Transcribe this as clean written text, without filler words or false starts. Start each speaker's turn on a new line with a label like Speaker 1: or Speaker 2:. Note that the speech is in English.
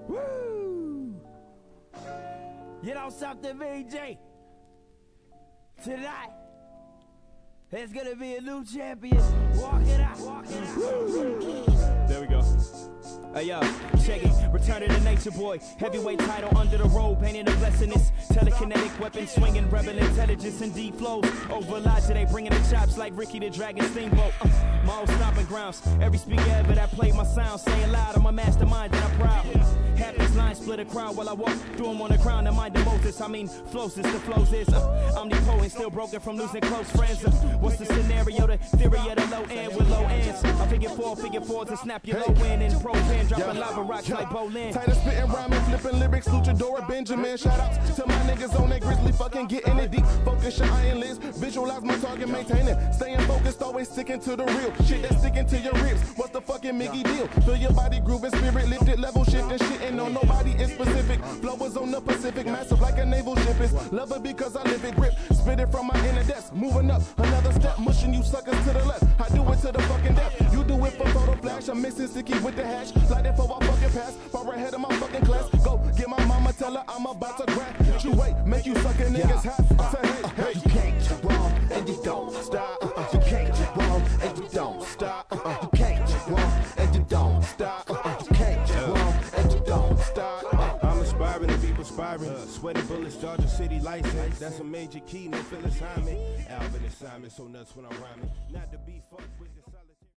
Speaker 1: Woo! You know something, VJ? Tonight, there's gonna be a new champion. Walk it out. Walk it out.
Speaker 2: There we go. Hey yo, check it, return of the nature boy. Heavyweight title under the robe, painting a blessing. This telekinetic weapon swinging, rebel intelligence and deep flows. Over Elijah, they bringing the chops like Ricky the Dragon Steamboat. My old stomping grounds, every speaker ever that played my sound. Saying loud, I'm a mastermind and I'm proud. Half this line split a crowd while I walk through them on the crown. The mind of Moses, I mean flows is the flows is omnipotent, still broken from losing close friends. What's the scenario, the theory of the low end with low ends? I figure four to snap your low end and pro pen, dropping lava rocks like Bolin.
Speaker 3: Tighter spitting rhyming, flipping lyrics, Luchadora Benjamin. Shout outs to my niggas on that grizzly, fucking getting it deep. Focus your iron lids, visualize my target, maintain it. Staying focused, always sticking to the real shit that's sticking to your ribs. What's the fucking Miggy deal? Feel your body grooving, spirit lifted, level shifting, shitting on nobody in specific. Flowers on the Pacific, massive like a naval ship. Is love it because I live it, grip, spit it from my inner depths. Moving up another step, mushing you suckers to the left. I do it to the fucking death. You do it for photo flash. I'm missing sticky with the hash. Light it for I fucking pass. Far ahead of my fucking class. Go get my mama, tell her I'm about to grab. You wait, make you sucking niggas hot. Say hey, hey.
Speaker 4: You can't get wrong and you don't stop. You can't get wrong and you don't stop. You can't get wrong and you don't stop. You can't get wrong and you don't stop.
Speaker 5: I'm aspiring to be perspiring. Sweaty bullets, Georgia City license. That's a major key, no Phyllis Hyman. Alvin and Simon, so nuts when I'm rhyming. Not to be fucked with.